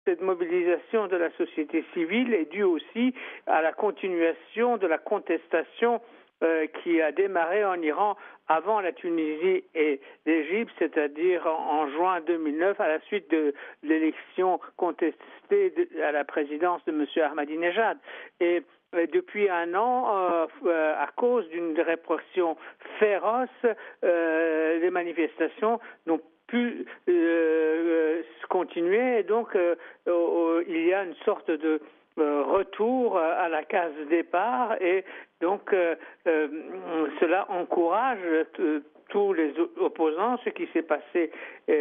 Cette mobilisation de la société civile est due aussi à la continuation de la contestation qui a démarré en Iran avant la Tunisie et l'Égypte, c'est-à-dire en juin 2009, à la suite de l'élection contestée à la présidence de M. Ahmadinejad. Et depuis un an, à cause d'une répression féroce, les manifestations n'ont pu se continuer, et donc il y a une sorte de retour à la case départ, et donc cela encourage tous les opposants, ce qui s'est passé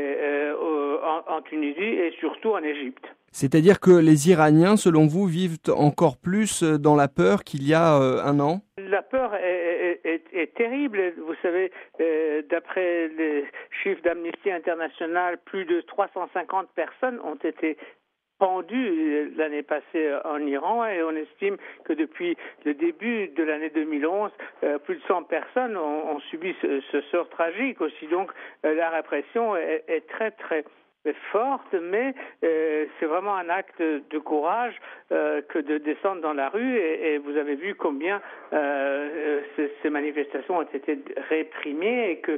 en Tunisie et surtout en Égypte. C'est-à-dire que les Iraniens, selon vous, vivent encore plus dans la peur qu'il y a un an ? La peur est terrible. Vous savez, d'après les chiffres d'Amnesty International, plus de 350 personnes ont été pendues l'année passée en Iran, et on estime que depuis le début de l'année 2011, plus de 100 personnes ont subi ce sort tragique aussi. Donc la répression est très très forte, mais c'est vraiment un acte de courage que de descendre dans la rue, et vous avez vu combien ces manifestations ont été réprimées, et que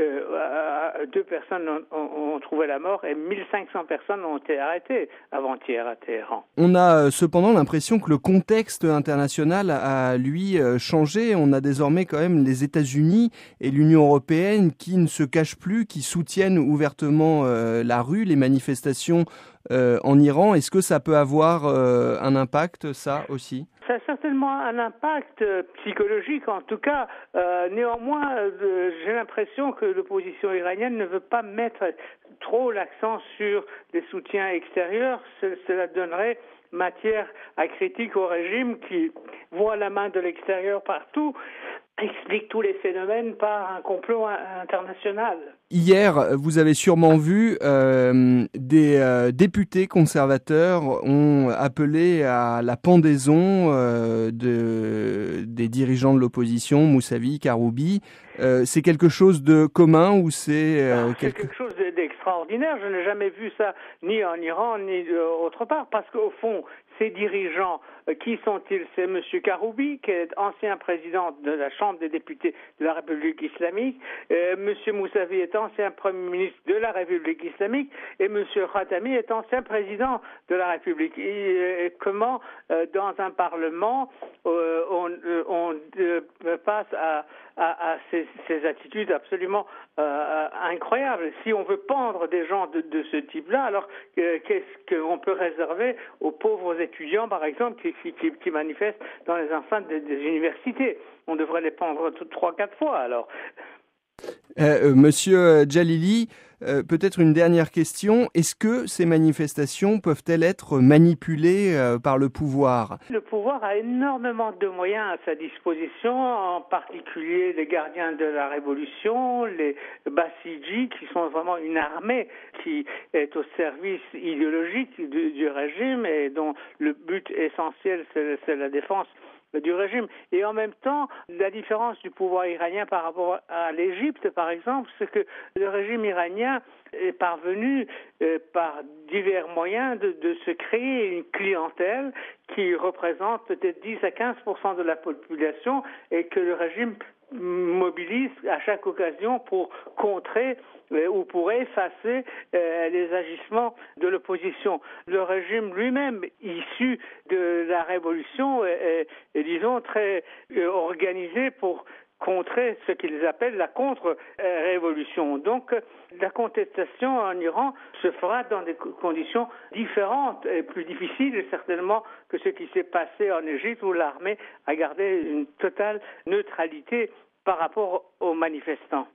2 personnes ont trouvé la mort et 1500 personnes ont été arrêtées avant-hier à Téhéran. On a cependant l'impression que le contexte international a, lui, changé. On a désormais quand même les États-Unis et l'Union européenne qui ne se cachent plus, qui soutiennent ouvertement la rue, les manifestations en Iran. Est-ce que ça peut avoir un impact, ça aussi ? Ça a certainement un impact psychologique, en tout cas. Néanmoins, j'ai l'impression que l'opposition iranienne ne veut pas mettre trop l'accent sur les soutiens extérieurs. Cela donnerait matière à critique au régime qui voit la main de l'extérieur partout, explique tous les phénomènes par un complot international. Hier, vous avez sûrement vu des députés conservateurs ont appelé à la pendaison des dirigeants de l'opposition, Moussavi, Karoubi. C'est quelque chose de commun ou c'est quelque chose d'extraordinaire. Je n'ai jamais vu ça ni en Iran ni autre part, parce qu'au fond, ces dirigeants, qui sont-ils? C'est M. Karoubi, qui est ancien président de la Chambre des députés de la République islamique. M. Moussavi est ancien Premier ministre de la République islamique. Et M. Khatami est ancien président de la République. Et comment, dans un Parlement, on passe à ces attitudes absolument incroyables? Si on veut pendre des gens de ce type-là, alors qu'est-ce qu'on peut réserver aux pauvres étudiants, par exemple, qui manifestent dans les enceintes des universités? On devrait les pendre 3-4 fois, alors. Monsieur Djalili, peut-être une dernière question. Est-ce que ces manifestations peuvent-elles être manipulées par le pouvoir? Le pouvoir a énormément de moyens à sa disposition, en particulier les gardiens de la révolution, les Bassidji, qui sont vraiment une armée qui est au service idéologique du régime et dont le but essentiel, c'est la défense du régime. Et en même temps, la différence du pouvoir iranien par rapport à l'Égypte, par exemple, c'est que le régime iranien est parvenu par divers moyens de se créer une clientèle qui représente peut-être 10 à 15% de la population, et que le régime mobilise à chaque occasion pour contrer ou pour effacer les agissements de l'opposition. Le régime lui-même, issu de la révolution, est disons, très organisé pour contrer ce qu'ils appellent la contre-révolution. Donc, la contestation en Iran se fera dans des conditions différentes et plus difficiles, certainement, que ce qui s'est passé en Égypte, où l'armée a gardé une totale neutralité par rapport aux manifestants.